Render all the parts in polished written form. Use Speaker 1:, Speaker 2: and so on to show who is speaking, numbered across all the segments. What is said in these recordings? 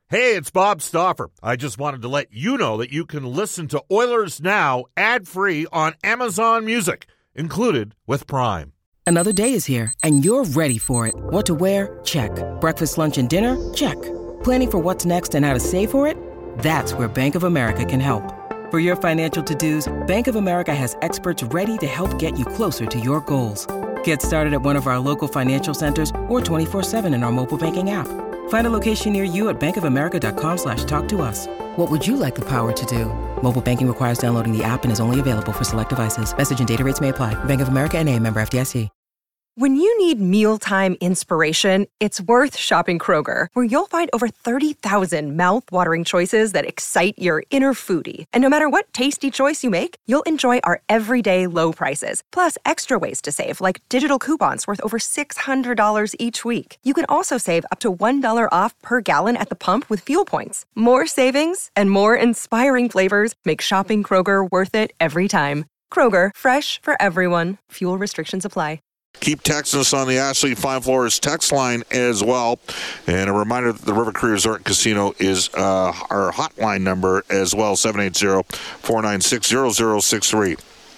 Speaker 1: Hey, it's Bob Stauffer. I just wanted to let you know that you can listen to Oilers Now ad-free on Amazon Music, included with Prime.
Speaker 2: Another day is here, and you're ready for it. What to wear? Check. Breakfast, lunch, and dinner? Check. Planning for what's next and how to save for it? That's where Bank of America can help. For your financial to-dos, Bank of America has experts ready to help get you closer to your goals. Get started at one of our local financial centers or 24/7 in our mobile banking app. Find a location near you at bankofamerica.com/talktous. What would you like the power to do? Mobile banking requires downloading the app and is only available for select devices. Message and data rates may apply. Bank of America N.A., member FDIC.
Speaker 3: When you need mealtime inspiration, it's worth shopping Kroger, where you'll find over 30,000 mouth-watering choices that excite your inner foodie. And no matter what tasty choice you make, you'll enjoy our everyday low prices, plus extra ways to save, like digital coupons worth over $600 each week. You can also save up to $1 off per gallon at the pump with fuel points. More savings and more inspiring flavors make shopping Kroger worth it every time. Kroger, fresh for everyone. Fuel restrictions apply.
Speaker 4: Keep texting us on the Ashley Fine Floors text line as well. And a reminder that the River Cree Resort Casino is our hotline number as well, 780-496-0063.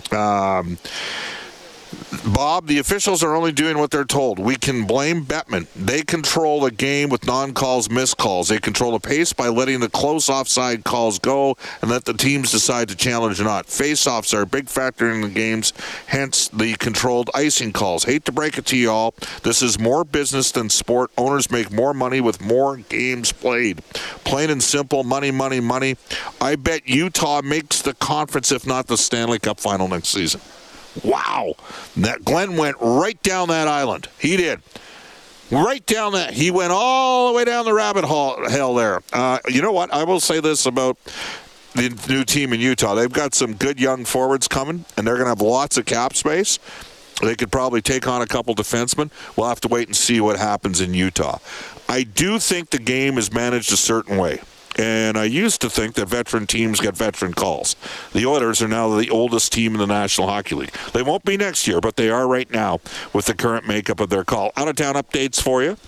Speaker 4: Bob, the officials are only doing what they're told. We can blame Bettman. They control the game with non-calls, missed calls. They control the pace by letting the close offside calls go and let the teams decide to challenge or not. Face-offs are a big factor in the games, hence the controlled icing calls. Hate to break it to you all. This is more business than sport. Owners make more money with more games played. Plain and simple, money, money, money. I bet Utah makes the conference, if not the Stanley Cup final next season. Wow. That Glenn went right down that island. He did. Right down that. He went all the way down the rabbit hole there. You know what? I will say this about the new team in Utah. They've got some good young forwards coming, and they're going to have lots of cap space. They could probably take on a couple defensemen. We'll have to wait and see what happens in Utah. I do think the game is managed a certain way. And I used to think that veteran teams get veteran calls. The Oilers are now the oldest team in the National Hockey League. They won't be next year, but they are right now with the current makeup of their call. Out-of-town updates for you.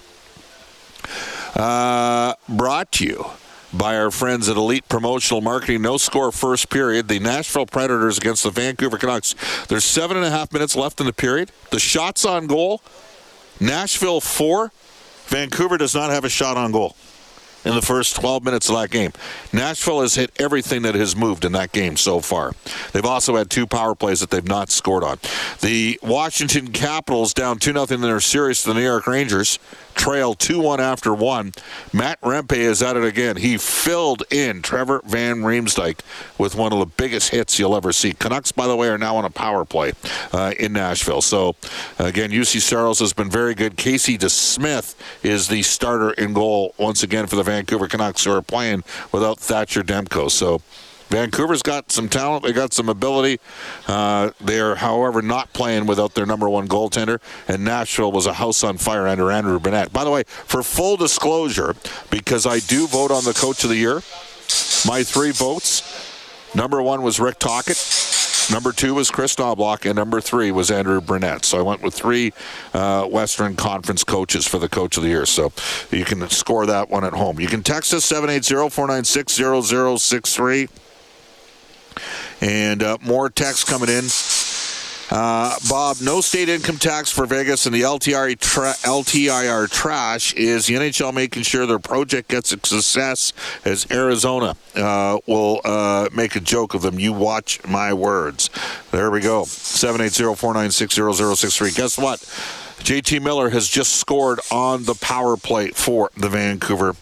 Speaker 4: Brought to you by our friends at Elite Promotional Marketing. No score first period. The Nashville Predators against the Vancouver Canucks. There's 7.5 minutes left in the period. The shots on goal, Nashville 4. Vancouver does not have a shot on goal in the first 12 minutes of that game. Nashville has hit everything that has moved in that game so far. They've also had 2 power plays that they've not scored on. The Washington Capitals down 2-0 in their series to the New York Rangers, trail 2-1 after 1. Matt Rempe is at it again. He filled in Trevor Van Riemsdyk with one of the biggest hits you'll ever see. Canucks, by the way, are now on a power play in Nashville. So, again, UC Saros has been very good. Casey DeSmith is the starter in goal once again for the Vancouver Canucks, who are playing without Thatcher Demko. So Vancouver's got some talent. They got some ability. They are, however, not playing without their number one goaltender. And Nashville was a house on fire under Andrew Burnett. By the way, for full disclosure, because I do vote on the Coach of the Year, my 3 votes, number 1 was Rick Tocchet. Number 2 was Chris Knobloch, and number 3 was Andrew Burnett. So I went with 3 Western Conference coaches for the Coach of the Year. So you can score that one at home. You can text us 780-496-0063. And more texts coming in. Bob, no state income tax for Vegas, and the LTIR trash. Is the NHL making sure their project gets a success as Arizona will make a joke of them? You watch my words. There we go. 780-496-0063. Guess what? JT Miller has just scored on the power play for the Vancouver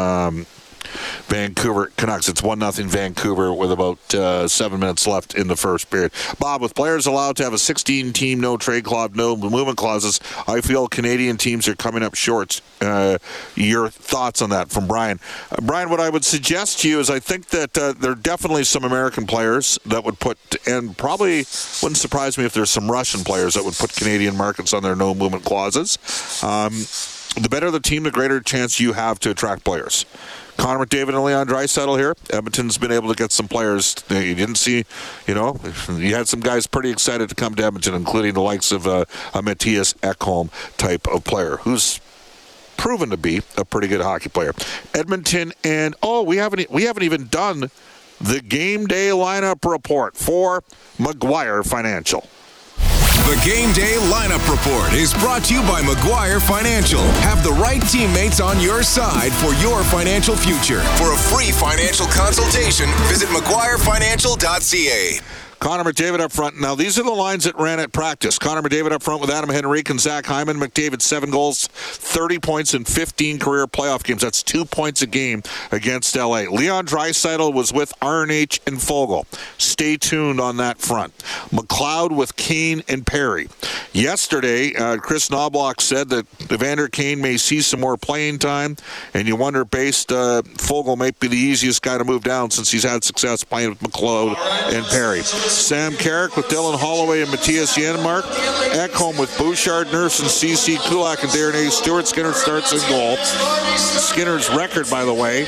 Speaker 4: Canucks. It's 1-0 Vancouver with about 7 minutes left in the first period. Bob, with players allowed to have a 16-team no-trade clause, no movement clauses, I feel Canadian teams are coming up short. Your thoughts on that from Brian? Brian, what I would suggest to you is I think that there are definitely some American players that would put, and probably wouldn't surprise me if there's some Russian players that would put Canadian markets on their no-movement clauses. The better the team, the greater chance you have to attract players. Connor McDavid and Leon Draisaitl here. Edmonton's been able to get some players you didn't see. You had some guys pretty excited to come to Edmonton, including the likes of a Matthias Ekholm type of player, who's proven to be a pretty good hockey player. Edmonton, and we haven't even done the game day lineup report for McGuire Financial.
Speaker 5: The Game Day Lineup Report is brought to you by McGuire Financial. Have the right teammates on your side for your financial future. For a free financial consultation, visit McGuireFinancial.ca.
Speaker 4: Connor McDavid up front. Now, these are the lines that ran at practice. Connor McDavid up front with Adam Henrique and Zach Hyman. McDavid, 7 goals, 30 points in 15 career playoff games. That's 2 points a game against L.A. Leon Draisaitl was with RNH and Fogle. Stay tuned on that front. McLeod with Kane and Perry. Yesterday, Chris Knobloch said that Evander Kane may see some more playing time, and you wonder, Fogle might be the easiest guy to move down since he's had success playing with McLeod and Perry. Sam Carrick with Dylan Holloway and Matthias Janmark. Ekholm with Bouchard, Nurse, and CC Kulak and Darren Stewart. Skinner starts in goal. Skinner's record, by the way,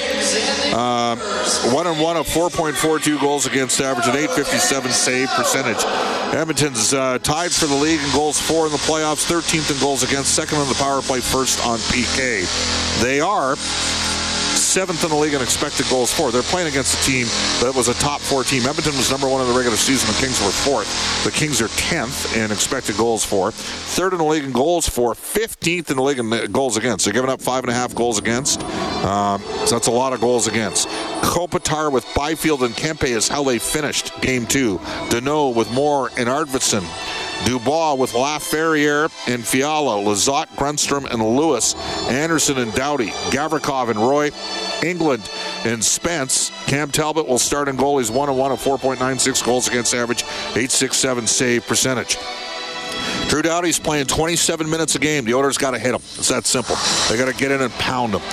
Speaker 4: 1-1 of 4.42 goals against average, an .857 save percentage. Edmonton's tied for the league in goals for in the playoffs, 13th in goals against, second on the power play, first on PK. They are 7th in the league in expected goals for. They're playing against a team that was a top 4 team. Edmonton was number 1 in the regular season. The Kings were 4th. The Kings are 10th in expected goals for. 3rd in the league in goals for. 15th in the league in goals against. They're giving up 5.5 goals against. So that's a lot of goals against. Kopitar with Byfield and Kempe is how they finished Game 2. Deneau with Moore and Arvidsson. Dubois with Laferriere and Fiala, Lizotte, Grundstrom, and Lewis, Anderson and Doughty, Gavrikov and Roy, England and Spence. Cam Talbot will start in goal. He's 1-1 of 4.96 goals against average, .867 save percentage. Drew Doughty's playing 27 minutes a game. The Oilers got to hit him. It's that simple. They got to get in and pound him.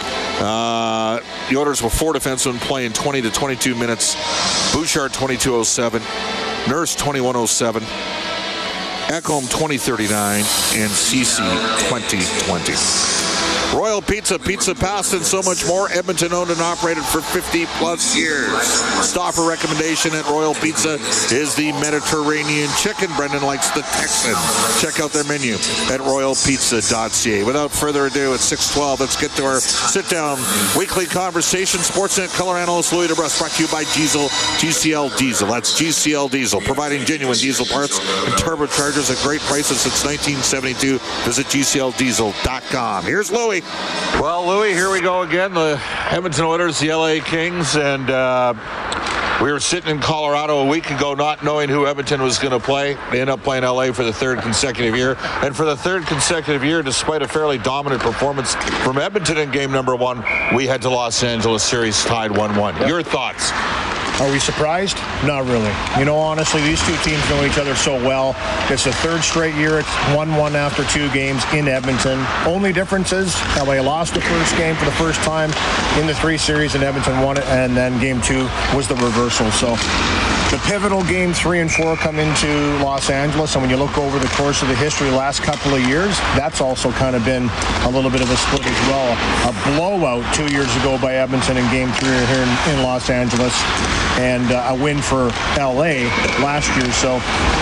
Speaker 4: The Oilers with 4 defensemen playing 20 to 22 minutes. Bouchard 22:07, Nurse 21:07. Ekholm 20:39 and CC 20:20. Royal Pizza, Pizza Pasta, and so much more. Edmonton owned and operated for 50-plus years. Stoffer recommendation at Royal Pizza is the Mediterranean chicken. Brendan likes the Texan. Check out their menu at royalpizza.ca. Without further ado, at 6:12, let's get to our sit-down weekly conversation. Sportsnet color analyst Louis DeBrusk, brought to you by Diesel, GCL Diesel. That's GCL Diesel, providing genuine diesel parts and turbochargers at great prices since 1972. Visit GCLDiesel.com. Here's Louis.
Speaker 1: Well, Louis, here we go again. The Edmonton Oilers, the LA Kings, and we were sitting in Colorado a week ago not knowing who Edmonton was going to play. They ended up playing LA for the 3rd consecutive year. And for the 3rd consecutive year, despite a fairly dominant performance from Edmonton in game number 1, we head to Los Angeles, series tied 1-1. Your thoughts?
Speaker 6: Are we surprised? Not really. You know, honestly, these two teams know each other so well. It's the 3rd straight year. It's 1-1 after 2 games in Edmonton. Only difference is LA lost the first game for the first time in the 3 series, and Edmonton won it, and then game 2 was the reversal. So the pivotal game 3 and 4 come into Los Angeles, and when you look over the course of the history the last couple of years, that's also kind of been a little bit of a split as well. A blowout 2 years ago by Edmonton in game 3 here in Los Angeles, and a win for LA last year. So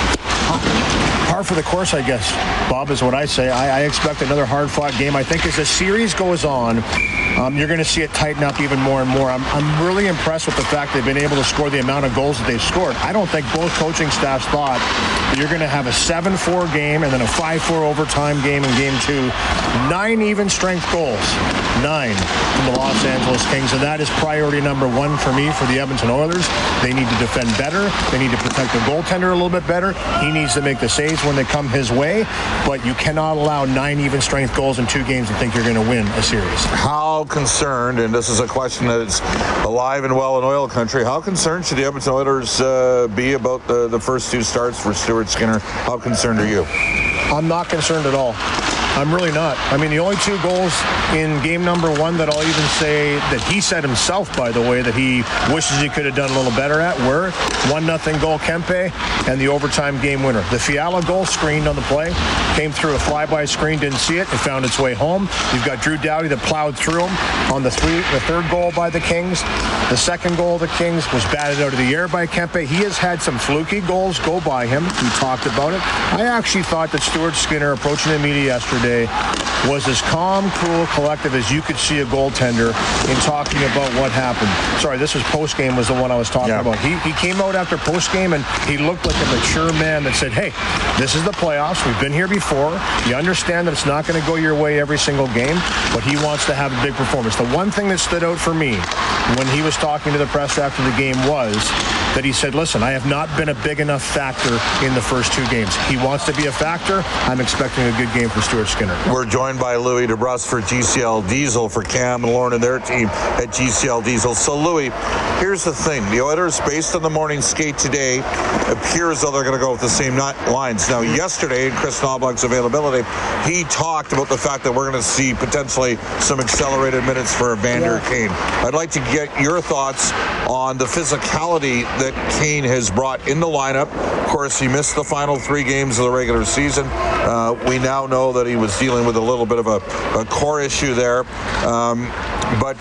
Speaker 6: par for the course, I guess, Bob, is what I say. I expect another hard-fought game. I think as the series goes on, you're going to see it tighten up even more and more. I'm really impressed with the fact they've been able to score the amount of goals that they've scored. I don't think both coaching staffs thought that you're going to have a 7-4 game and then a 5-4 overtime game in game 2. 9 even strength goals. 9 from the Los Angeles Kings, and that is priority number 1 for me for the Edmonton Oilers. They need to defend better. They need to protect the goaltender a little bit better. He needs to make the saves when they come his way, but you cannot allow 9 even strength goals in 2 games and think you're going to win a series.
Speaker 1: How concerned, and this is a question that is alive and well in oil country, how concerned should the Edmonton Oilers be about the first 2 starts for Stuart Skinner? How concerned are you?
Speaker 6: I'm not concerned at all. I'm really not. I mean, the only 2 goals in game number 1 that I'll even say that he said himself, by the way, that he wishes he could have done a little better at were 1-0 goal Kempe and the overtime game winner. The Fiala goal screened on the play, came through a flyby screen, didn't see it, found its way home. You've got Drew Doughty that plowed through him on the 3rd goal by the Kings. The 2nd goal of the Kings was batted out of the air by Kempe. He has had some fluky goals go by him. We talked about it. I actually thought that Stuart Skinner, approaching the media yesterday, yesterday was as calm, cool, collective as you could see a goaltender in talking about what happened. Sorry, this was post-game was the one I was talking about. He came out after post-game and he looked like a mature man that said, hey, this is the playoffs. We've been here before. You understand that it's not going to go your way every single game, but he wants to have a big performance. The one thing that stood out for me when he was talking to the press after the game was that he said, listen, I have not been a big enough factor in the first two games. He wants to be a factor. I'm expecting a good game for Stuart Skinner.
Speaker 1: We're joined by Louis DeBrusk for GCL Diesel, for Cam and Lauren and their team at GCL Diesel. So, Louis, here's the thing. The Oilers, based on the morning skate today, appears though they're going to go with the same lines. Now, yesterday, in Chris Knobloch's availability, he talked about the fact that we're going to see potentially some accelerated minutes for Evander Kane. I'd like to get your thoughts on the physicality that Kane has brought in the lineup. Of course, he missed the final 3 games of the regular season. We now know that he was dealing with a little bit of a core issue there. But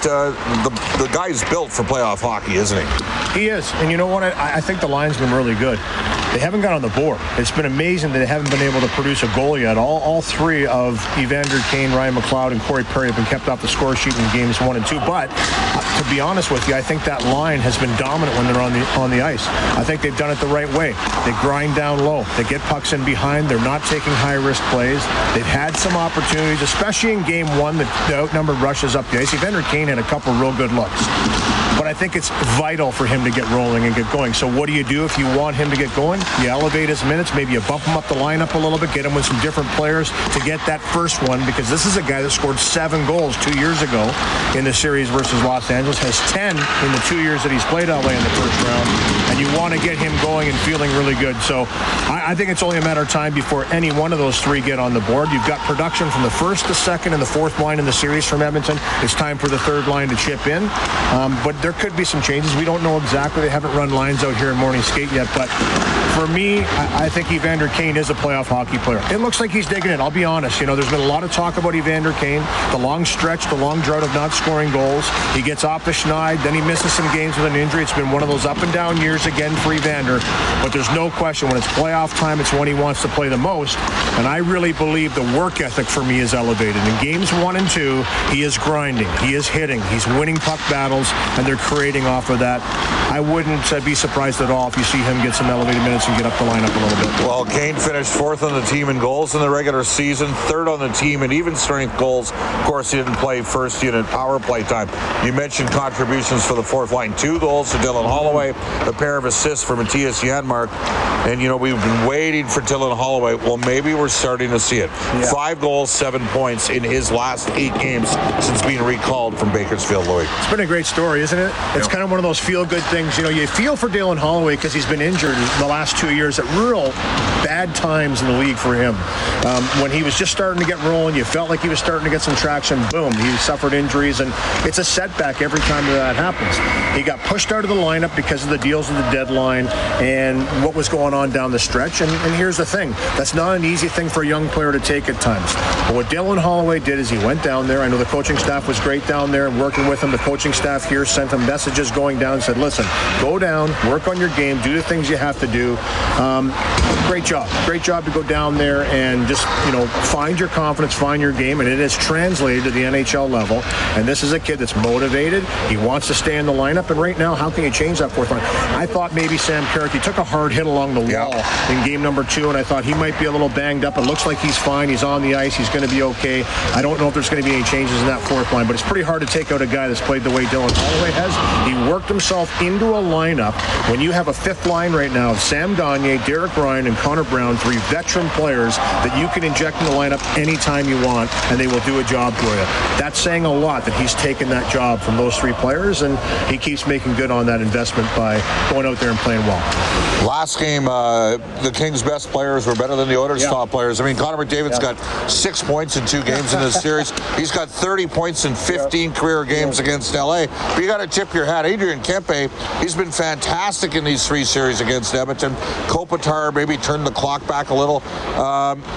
Speaker 1: the guy's built for playoff hockey, isn't he?
Speaker 6: He is. And you know what? I think the line's been really good. They haven't got on the board. It's been amazing that they haven't been able to produce a goal yet. All 3 of Evander Kane, Ryan McLeod, and Corey Perry have been kept off the score sheet in games 1 and 2. But to be honest with you, I think that line has been dominant when they're on the ice. I think they've done it the right way. They grind down low. They get pucks in behind. They're not taking high-risk plays. They've had some opportunities, especially in game 1, the outnumbered rushes up the ice. Evander Kane had a couple real good looks. But I think it's vital for him to get rolling and get going. So what do you do if you want him to get going? You elevate his minutes. Maybe you bump him up the lineup a little bit, get him with some different players to get that first one, because this is a guy that scored 7 goals 2 years ago in the series versus Los Angeles, has 10 in the 2 years that he's played LA in the first round, and you want to get him going and feeling really good. So I think it's only a matter of time before any one of those 3 get on the board. You've got production from the first, the second, and the fourth line in the series from Edmonton. It's time for the third line to chip in. But there could be some changes. We don't know exactly. They haven't run lines out here in morning skate yet. But for me, I think Evander Kane is a playoff hockey player. It looks like he's digging it. I'll be honest. You know, there's been a lot of talk about Evander Kane, the long stretch, the long drought of not scoring goals. He gets off the schneid, then he misses some games with an injury. It's been one of those up and down years again for Evander. But there's no question, when it's playoff time, it's when he wants to play the most. And I really believe the work ethic for me is elevated. In games 1 and 2, he is grinding. He is hitting. He's winning puck battles, and they're creating off of that. I wouldn't be surprised at all if you see him get some elevated minutes and get up the lineup a little bit.
Speaker 1: Well, Kane finished 4th on the team in goals in the regular season, 3rd on the team in even strength goals. Of course, he didn't play first unit power play time. You mentioned contributions for the fourth line. 2 goals to Dylan Holloway, a pair of assists for Matthias Janmark. And, you know, we've been waiting for Dylan Holloway. Well, maybe we're starting to see it. 5 goals, 7 points in his last 8 games since being recalled from Bakersfield, Louis.
Speaker 6: It's been a great story, isn't it? It's kind of one of those feel-good things. You know, you feel for Dylan Holloway because he's been injured the last 2 years at real bad times in the league for him. When he was just starting to get rolling, you felt like he was starting to get some traction. Boom, he suffered injuries, and it's a setback every time that happens. He got pushed out of the lineup because of the deals at the deadline and what was going on down the stretch. And here's the thing. That's not an easy thing for a young player to take at times. But what Dylan Holloway did is he went down there. I know the coaching staff was great down there and working with him. The coaching staff here sent him messages going down and said, listen, go down, work on your game, do the things you have to do. Great job. Great job to go down there and just, you know, find your confidence, find your game, and it has translated to the NHL level. And this is a kid that's motivated. He wants to stay in the lineup, and right now, how can you change that fourth line? I thought maybe Sam Carrick, he took a hard hit along the wall in game number 2, and I thought he might be a little banged up. It looks like he's fine. He's on the ice. He's going to be okay. I don't know if there's going to be any changes in that fourth line, but it's pretty hard to take out a guy that's played the way Dylan Holloway has. He worked himself into a lineup. When you have a fifth line right now of Sam Gagner, Derek Ryan, and Connor Brown, 3 veteran players that you can inject in the lineup anytime you want, and they will do a job for you. That's saying a lot that he's taken that job from those 3 players, and he keeps making good on that investment by going out there and playing well.
Speaker 1: Last game, the Kings' best players were better than the Oilers' top players. I mean, Connor McDavid's got 6 points in 2 games in this series. He's got 30 points in 15 career games against LA. But you got to tip your hat. Adrian Kempe, he's been fantastic in these 3 series against Edmonton. Kopitar maybe turned the clock back a little.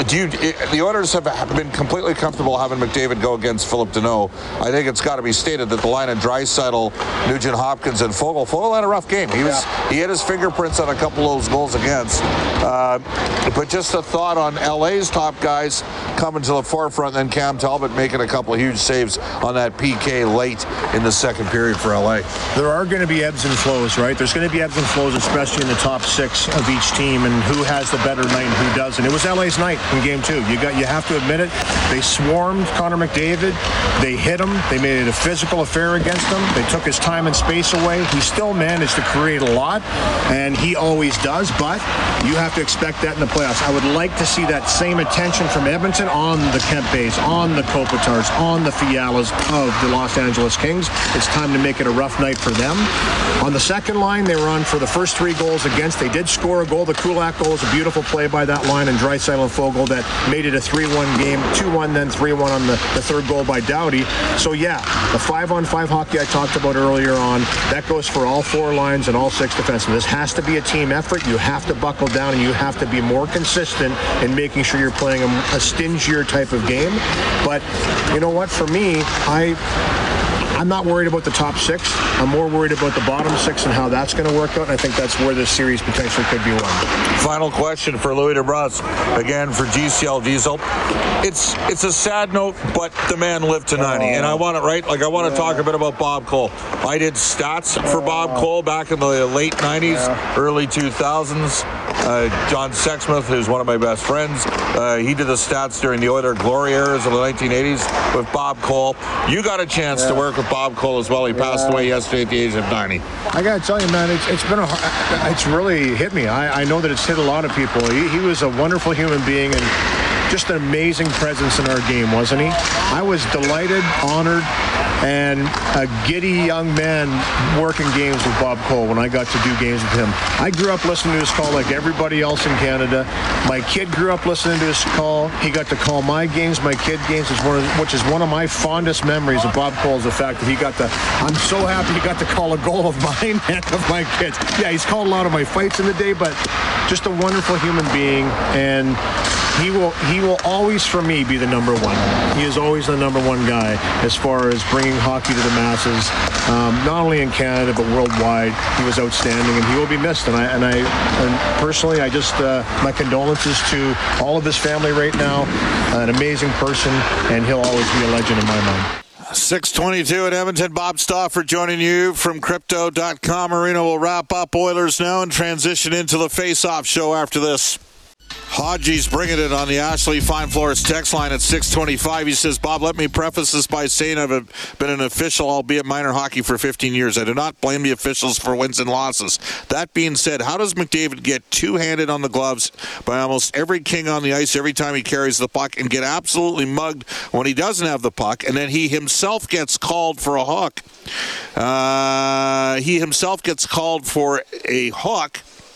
Speaker 1: the Oilers have been completely comfortable having McDavid go against Philip Deneau. I think it's got to be stated that the line of Draisaitl, Nugent Hopkins, and Fogle had a rough game. He had his fingerprints on a couple of those goals against. But just a thought on LA's top guys coming to the forefront, and then Cam Talbot making a couple of huge saves on that PK late in the second period for LA.
Speaker 6: There are going to be ebbs and flows, right? There's going to be ebbs and flows, especially in the top six of each team, and who has the better night and who doesn't. It was LA's night in Game 2. You have to admit it. They swarmed Connor McDavid. They hit him. They made it a physical affair against him. They took his time and space away. He still managed to create a lot, and he always does, but you have to expect that in the playoffs. I would like to see that same attention from Edmonton on the Kempe's, on the Kopitars, on the Fialas of the Los Angeles Kings. It's time to make it a rough night for them. On the second line, they were on for the first 3 goals against. They did score a goal. The Kulak goal was a beautiful play by that line, and Draisaitl and Fogle that made it a 3-1 game, 2-1, then 3-1 on the third goal by Doughty. So yeah, the 5-on-5 hockey I talked about earlier on, that goes for all 4 lines and all 6 defensemen. This has to be a team effort. You have to buckle down, and you have to be more consistent in making sure you're playing a stingier type of game. But you know what? For me, I'm not worried about the top 6. I'm more worried about the bottom 6 and how that's going to work out, and I think that's where this series potentially could be won.
Speaker 1: Final question for Louis DeBrusk, again for GCL Diesel. It's a sad note, but the man lived to 90, and I want to talk a bit about Bob Cole. I did stats for Bob Cole back in the late 90s, early 2000s. John Sexsmith, who's one of my best friends, he did the stats during the Oiler glory eras of the 1980s with Bob Cole. You got a chance to work with Bob Cole as well. He passed away yesterday at the age of 90.
Speaker 6: I got to tell you, man, it's really hit me. I know that it's hit a lot of people. He was a wonderful human being and just an amazing presence in our game, wasn't he? I was delighted, honored, and a giddy young man working games with Bob Cole when I got to do games with him. I grew up listening to his call like everybody else in Canada. My kid grew up listening to his call. He got to call my games, my kid games, which is one of my fondest memories of Bob Cole, is the fact that I'm so happy he got to call a goal of mine and of my kids. Yeah, he's called a lot of my fights in the day, but just a wonderful human being, and he will always, for me, be the number one. He is always the number one guy as far as bringing hockey to the masses, not only in Canada but worldwide. He was outstanding, and he will be missed. And personally, I just my condolences to all of his family right now. An amazing person, and he'll always be a legend in my mind.
Speaker 4: 6:22 at Edmonton. Bob Stauffer joining you from Crypto.com. Arena will wrap up Oilers now and transition into the face-off show after this. Hodgie's bringing it on the Ashley Fine Floors text line at 6:25. He says, Bob, let me preface this by saying I've been an official, albeit minor hockey, for 15 years. I do not blame the officials for wins and losses. That being said, how does McDavid get two-handed on the gloves by almost every king on the ice every time he carries the puck and get absolutely mugged when he doesn't have the puck, and then he himself gets called for a hook? He himself gets called for a hook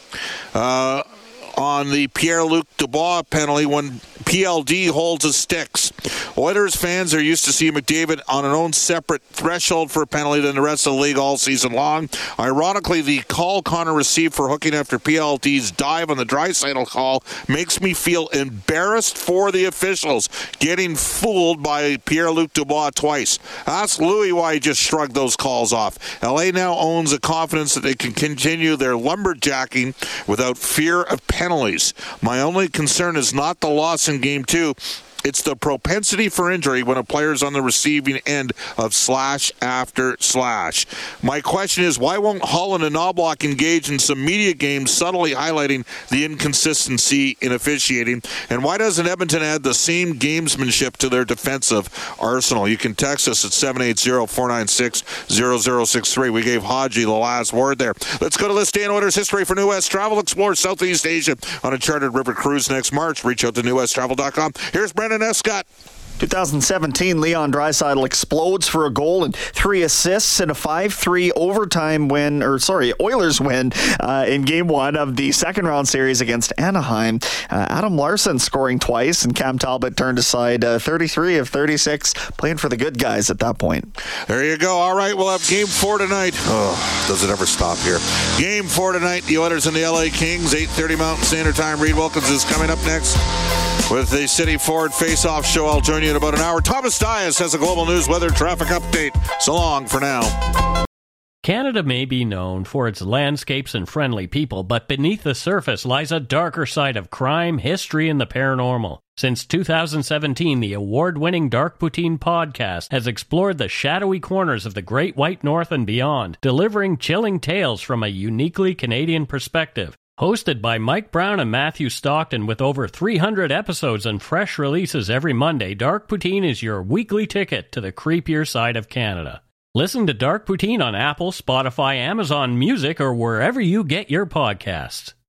Speaker 4: on the Pierre-Luc Dubois penalty when PLD holds his sticks. Oilers fans are used to seeing McDavid on an own separate threshold for a penalty than the rest of the league all season long. Ironically, the call Connor received for hooking after PLD's dive on the Draisaitl call makes me feel embarrassed for the officials, getting fooled by Pierre-Luc Dubois twice. Ask Louis why he just shrugged those calls off. LA now owns a confidence that they can continue their lumberjacking without fear of penalties. My only concern is not the loss in Game 2. It's the propensity for injury when a player's on the receiving end of slash after slash. My question is, why won't Holland and Knobloch engage in some media games subtly highlighting the inconsistency in officiating? And why doesn't Edmonton add the same gamesmanship to their defensive arsenal? You can text us at 780-496-0063. We gave Hodgie the last word there. Let's go to this day in Oilers history for New West Travel. Explore Southeast Asia on a chartered river cruise next March. Reach out to newwesttravel.com. Here's Brendan Escott.
Speaker 7: 2017, Leon Draisaitl explodes for a goal and 3 assists in a 5-3 overtime win, Oilers win in Game 1 of the second round series against Anaheim. Adam Larsson scoring twice, and Cam Talbot turned aside 33 of 36, playing for the good guys at that point.
Speaker 4: There you go. All right, we'll have Game 4 tonight. Oh, does it ever stop here? Game 4 tonight, the Oilers and the LA Kings, 8:30 Mountain Standard Time. Reed Wilkins is coming up next. With the City Ford Face-Off Show, I'll join you in about an hour. Thomas Dias has a global news weather traffic update. So long for now.
Speaker 8: Canada may be known for its landscapes and friendly people, but beneath the surface lies a darker side of crime, history, and the paranormal. Since 2017, the award-winning Dark Poutine podcast has explored the shadowy corners of the Great White North and beyond, delivering chilling tales from a uniquely Canadian perspective. Hosted by Mike Brown and Matthew Stockton with over 300 episodes and fresh releases every Monday, Dark Poutine is your weekly ticket to the creepier side of Canada. Listen to Dark Poutine on Apple, Spotify, Amazon Music, or wherever you get your podcasts.